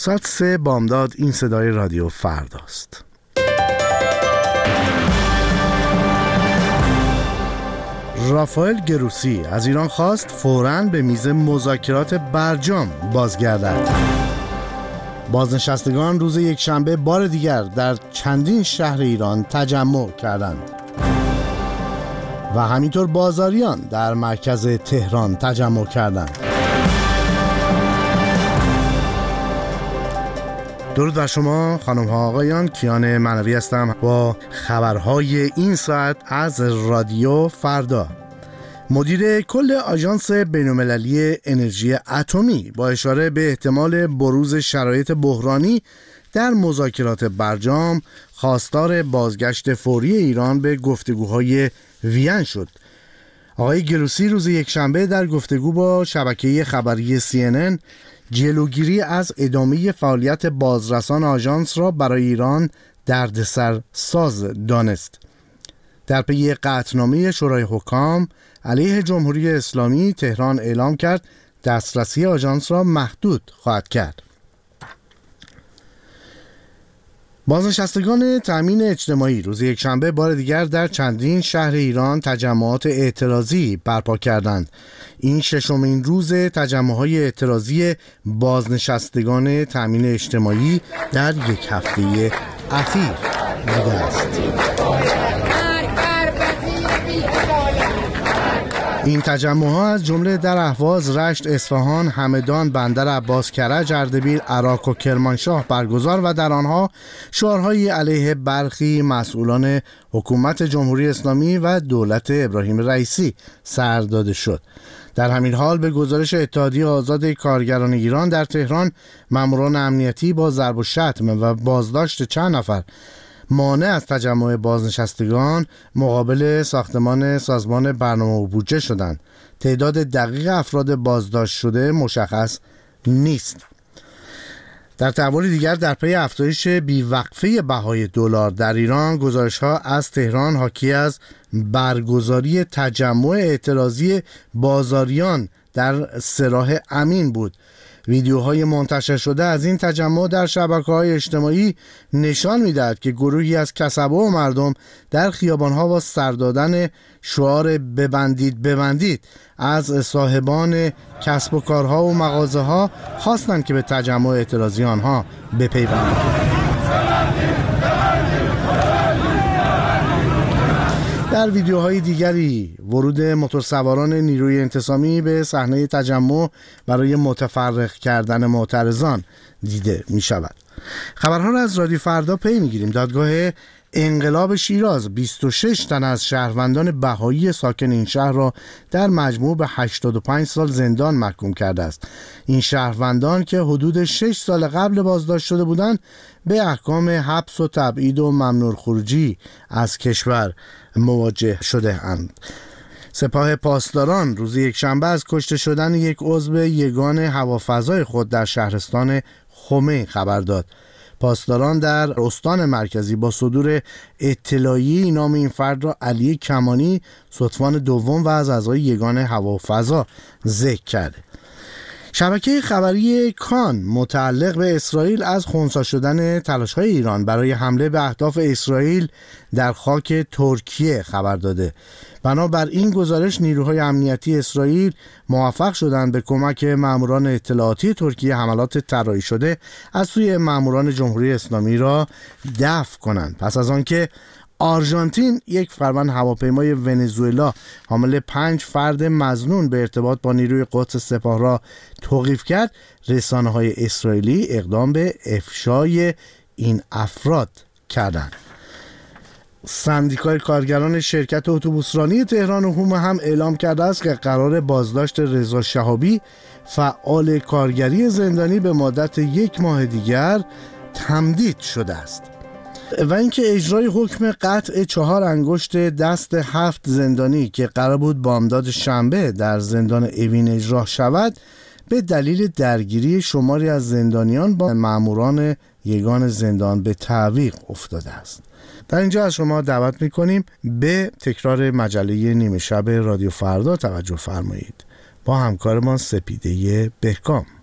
ساعت 3 بامداد. این صدای رادیو فرداست. رافائل گروسی از ایران خواست فوراً به میز مذاکرات برجام بازگردد. بازنشستگان روز یکشنبه بار دیگر در چندین شهر ایران تجمع کردند و همینطور بازاریان در مرکز تهران تجمع کردند. درود بر شما خانم ها آقایان، کیان معنوی هستم با خبرهای این ساعت از رادیو فردا. مدیر کل آژانس بین‌المللی انرژی اتمی با اشاره به احتمال بروز شرایط بحرانی در مذاکرات برجام خواستار بازگشت فوری ایران به گفتگوهای وین شد. آقای گروسی روز یکشنبه در گفتگو با شبکه خبری CNN جلوگیری از ادامه فعالیت بازرسان آژانس را برای ایران دردسر ساز دانست. در پی قطعنامه شورای حکام علیه جمهوری اسلامی، تهران اعلام کرد دسترسی آژانس را محدود خواهد کرد. بازنشستگان تامین اجتماعی روز یکشنبه بار دیگر در چندین شهر ایران تجمعات اعتراضی برپا کردند. این ششمین روز تجمعات اعتراضی بازنشستگان تامین اجتماعی در یک هفته اخیر بوده است. این تجمع‌ها از جمله در اهواز، رشت، اصفهان، همدان، بندر عباس کرج، اردبیل، عراق و کرمانشاه برگزار و در آنها شعارهایی علیه برخی مسئولان حکومت جمهوری اسلامی و دولت ابراهیم رئیسی سر داده شد. در همین حال به گزارش اتحادیه آزاد کارگران ایران در تهران، ماموران امنیتی با ضرب و شتم و بازداشت چند نفر مانع از تجمع بازنشستگان مقابل ساختمان سازمان برنامه و بودجه شدند. تعداد دقیق افراد بازداشت شده مشخص نیست. در تحول دیگر، در پی افزایش بیوقفه بهای دلار در ایران، گزارش‌ها از تهران حاکی از برگزاری تجمع اعتراضی بازاریان در سراح امین بود. ویدیوهای منتشر شده از این تجمع در شبکه‌های اجتماعی نشان می‌دهد که گروهی از کسبه و مردم در خیابان‌ها با سر دادن شعار ببندید از صاحبان کسب و کارها و مغازه‌ها خواستند که به تجمع اعتراضی آنها بپیوندند. در ویدیوهای دیگری ورود موتورسواران نیروی انتصامی به صحنه تجمع برای متفرق کردن معترضان دیده می شود. خبرها را از رادیو فردا پی می گیریم. دادگاه انقلاب شیراز 26 تن از شهروندان بهایی ساکن این شهر را در مجموع به 85 سال زندان محکوم کرده است. این شهروندان که حدود 6 سال قبل بازداشت شده بودند به احکام حبس و تبعید و ممنوع خروجی از کشور مواجه شده اند. سپاه پاسداران روز یکشنبه از کشته شدن یک عضو یگان هوافضای خود در شهرستان خمین خبر داد. پاسداران در استان مرکزی با صدور اطلاعیه‌ای نام این فرد را علی کمانی، ستوان دوم و از اعضای یگان هوافضا ذکر کرده. شبکه خبری کان متعلق به اسرائیل از خنثی شدن تلاش‌های ایران برای حمله به اهداف اسرائیل در خاک ترکیه خبر داده. بنابر این گزارش نیروهای امنیتی اسرائیل موفق شدند به کمک ماموران اطلاعاتی ترکیه حملات طراحی شده از سوی ماموران جمهوری اسلامی را دفع کنند. پس از آنکه آرژانتین یک فروند هواپیمای ونزوئلا حامل 5 فرد مظنون به ارتباط با نیروی قدس سپاه را توقیف کرد، رسانه‌های اسرائیلی اقدام به افشای این افراد کردند. سندیکای کارگران شرکت اتوبوسرانی تهران هوم هم اعلام کرده است که قرار بازداشت رضا شهابی، فعال کارگری زندانی، به مدت 1 ماه دیگر تمدید شده است. و اینکه اجرای حکم قطع 4 انگشت دست 7 زندانی که قرار بود بامداد شنبه در زندان اوین اجرا شود به دلیل درگیری شماری از زندانیان با ماموران یگان زندان به تعویق افتاده است. در اینجا از شما دعوت می‌کنیم به تکرار مجله نیمه شب رادیو فردا توجه فرمایید با همکارمان سپیده بهکام.